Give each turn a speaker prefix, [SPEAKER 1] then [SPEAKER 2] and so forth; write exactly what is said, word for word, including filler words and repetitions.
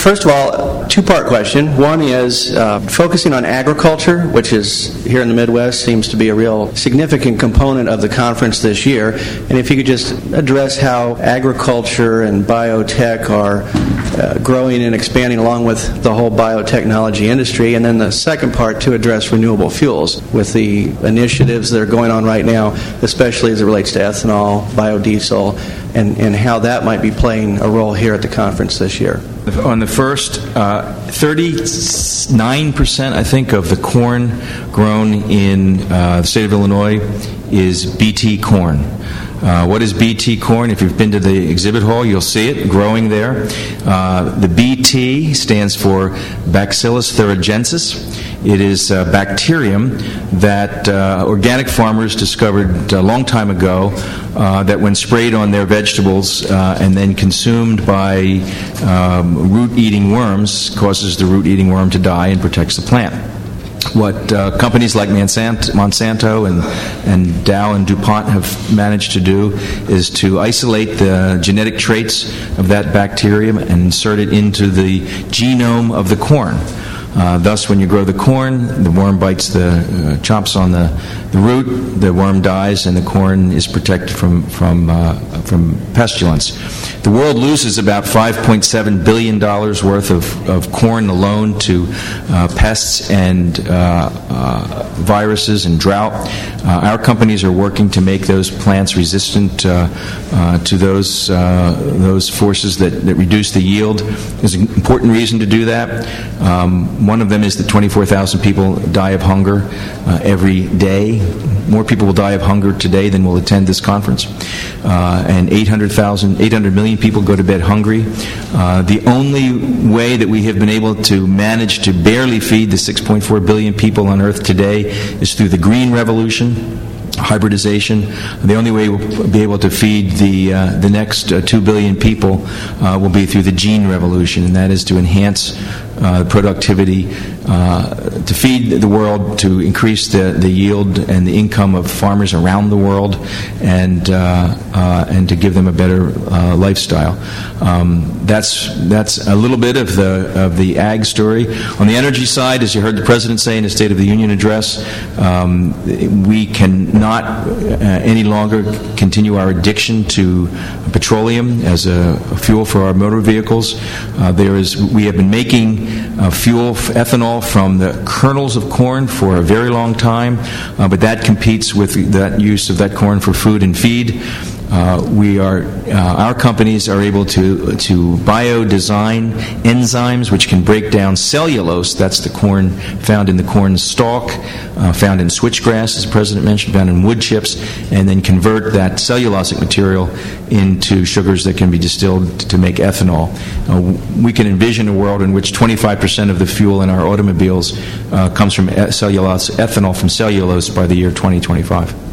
[SPEAKER 1] first of all, two-part question. One is uh, focusing on agriculture, which is here in the Midwest seems to be a real significant component of the conference this year. And if you could just address how agriculture and biotech are uh, growing and expanding along with the whole biotechnology industry. And then the second part to address renewable fuels with the initiatives that are going on right now, especially as it relates to ethanol, biodiesel, and, and how that might be playing a role here at the conference this year.
[SPEAKER 2] On the first, uh, thirty-nine percent, I think, of the corn grown in uh, the state of Illinois is B T corn. Uh, what is B T corn? If you've been to the exhibit hall, you'll see it growing there. Uh, the B T stands for Bacillus thuringiensis. It is a bacterium that uh, organic farmers discovered a long time ago uh, that when sprayed on their vegetables uh, and then consumed by um, root-eating worms causes the root-eating worm to die and protects the plant. What uh, companies like Monsanto and, and Dow and DuPont have managed to do is to isolate the genetic traits of that bacterium and insert it into the genome of the corn. Uh, thus, when you grow the corn, the worm bites the uh, chomps on the, the root, the worm dies, and the corn is protected from from uh, from pestilence. The world loses about five point seven billion dollars worth of, of corn alone to uh, pests and uh, uh, viruses and drought. Uh, our companies are working to make those plants resistant uh, uh, to those uh, those forces that, that reduce the yield. There's an important reason to do that. Um, One of them is that twenty-four thousand people die of hunger uh, every day. More people will die of hunger today than will attend this conference. Uh, and eight hundred thousand, eight hundred million people go to bed hungry. Uh, the only way that we have been able to manage to barely feed the six point four billion people on Earth today is through the green revolution. Hybridization. The only way we'll be able to feed the uh, the next uh, two billion people uh, will be through the gene revolution, and that is to enhance uh, productivity, uh, to feed the world, to increase the, the yield and the income of farmers around the world, and uh, uh, and to give them a better uh, lifestyle. Um, that's that's a little bit of the of the ag story. On the energy side, as you heard the President say in his State of the Union address, um, we can not uh, any longer continue our addiction to petroleum as a, a fuel for our motor vehicles. Uh, there is, we have been making uh, fuel, ethanol, from the kernels of corn for a very long time, uh, but that competes with that use of that corn for food and feed. Uh, we are, uh, our companies are able to to bio-design enzymes which can break down cellulose. That's the corn found in the corn stalk, uh, found in switchgrass, as the President mentioned, found in wood chips, and then convert that cellulosic material into sugars that can be distilled to make ethanol. Uh, we can envision a world in which twenty-five percent of the fuel in our automobiles uh, comes from cellulose, ethanol from cellulose by the year twenty twenty-five.